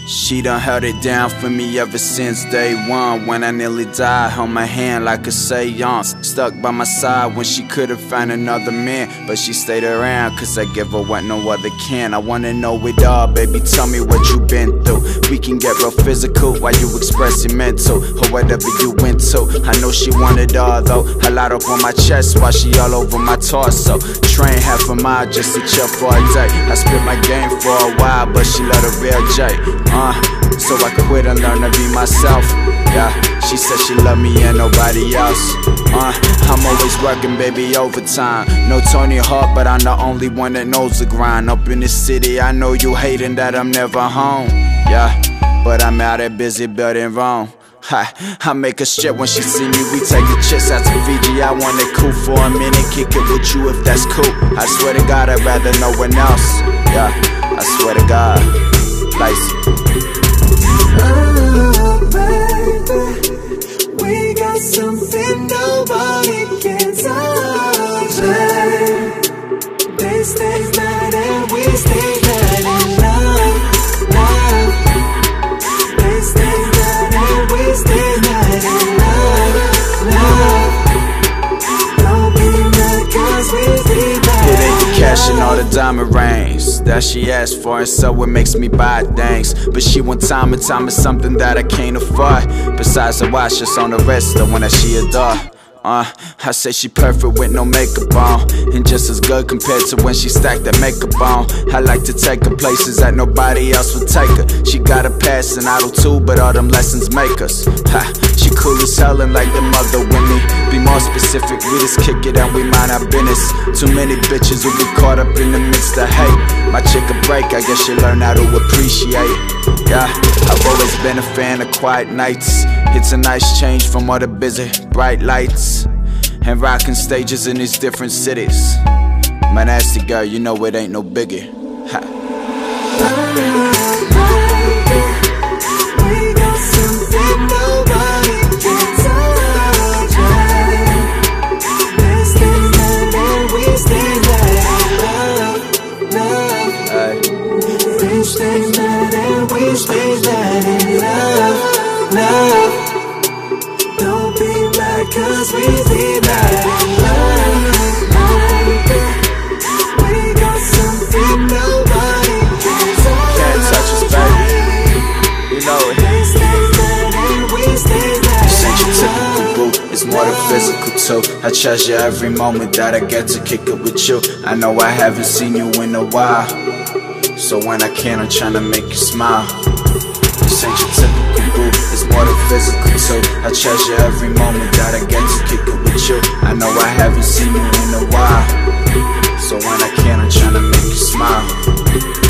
She done held it down for me ever since day one. When I nearly died, held my hand like a seance. Stuck by my side when she could've found another man, but she stayed around cause I give her what no other can. I wanna know it all, baby, tell me what you been through. We can get real physical while you express your mental, or whatever you into. I know she wanted all though. I light up on my chest while she all over my torso. Train half a mile just to chill for a day. I spit my game for a while, but she let a real J. So I quit and learn to be myself. Yeah, she said she love me and nobody else. I'm always working, baby, overtime. No Tony Hawk, but I'm the only one that knows the grind. Up in the city, I know you hating that I'm never home. Yeah, but I'm out there busy building Rome. I make her shit when she see me. We take the chicks out to Fiji. I want it cool for a minute. Kick it with you if that's cool. I swear to God, I'd rather no one else. Yeah, I swear to God. Oh, baby, we got something nobody can touch. They stay mad and we stay mad in love, love. They stay mad and we stay mad in love, love. Don't be mad cause we be mad. It ain't the cash and all the diamond rings that she asked for, and so it makes me buy things. But she want time, and time is something that I can't afford. Besides the watch just on the wrist, the one that she adore. I say she perfect with no makeup on, and just as good compared to when she stacked that makeup on. I like to take her places that nobody else would take her. She got a pass and idol too, but all them lessons make us. She cool as hell and like the mother Winnie. Be more specific, we just kick it and we mind our business. Too many bitches who get caught up in the midst of hate. My chick a break, I guess she learn how to appreciate. Yeah, I've always been a fan of quiet nights. It's a nice change from all the busy bright lights and rocking stages in these different cities. My nasty girl, you know it ain't no biggie. We got something nobody can touch. They stay mad and we stay mad in love, love. They stay mad and we stay mad in love, love. Don't be mad cause we be mad in love. We got something nobody can touch. Can't touch us, baby. You know it. They stay mad and we stay mad. This ain't your typical boo, it's more than physical too. I treasure every moment that I get to kick it with you. I know I haven't seen you in a while, so when I can, I'm trying to make you smile. This ain't your typical boo, it's more than physical too. I treasure every moment that I get to kick it with you. I know I haven't seen you in a while, so when I can, I'm trying to make you smile.